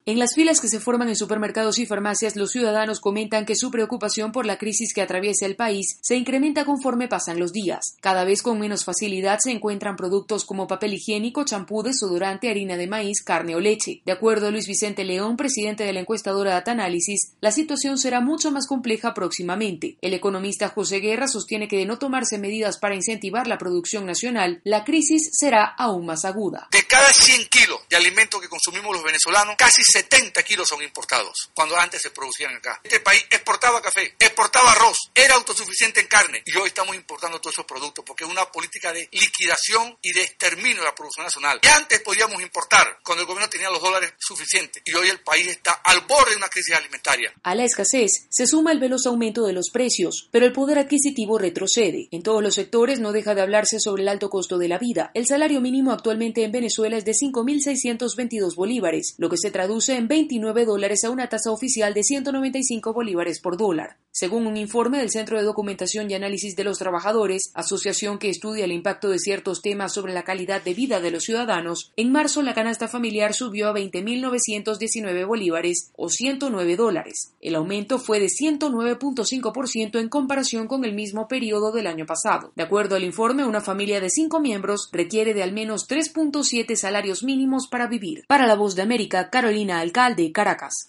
En las filas que se forman en supermercados y farmacias, los ciudadanos comentan que su preocupación por la crisis que atraviesa el país se incrementa conforme pasan los días. Cada vez con menos facilidad se encuentran productos como papel higiénico, champú, desodorante, harina de maíz, carne o leche. De acuerdo a Luis Vicente León, presidente de la encuestadora Datanálisis, la situación será mucho más compleja próximamente. El economista José Guerra sostiene que de no tomarse medidas para incentivar la producción nacional, la crisis será aún más aguda. De cada 100 kilos de alimentos que consumimos los venezolanos, casi 70 kilos son importados, cuando antes se producían acá. Este país exportaba café, exportaba arroz, era autosuficiente en carne, y hoy estamos importando todos esos productos porque es una política de liquidación y de exterminio de la producción nacional. Y antes podíamos importar cuando el gobierno tenía los dólares suficientes, y hoy el país está al borde de una crisis alimentaria. A la escasez se suma el veloz aumento de los precios, pero el poder adquisitivo retrocede. En todos los sectores no deja de hablarse sobre el alto costo de la vida. El salario mínimo actualmente en Venezuela es de 5.622 bolívares, lo que se traduce en $29 a una tasa oficial de 195 bolívares por dólar. Según un informe del Centro de Documentación y Análisis de los Trabajadores, asociación que estudia el impacto de ciertos temas sobre la calidad de vida de los ciudadanos, en marzo la canasta familiar subió a 20.919 bolívares o $109. El aumento fue de 109.5% en comparación con el mismo periodo del año pasado. De acuerdo al informe, una familia de 5 miembros requiere de al menos 3.7 salarios mínimos para vivir. Para La Voz de América, Carolina Alcalde, Caracas.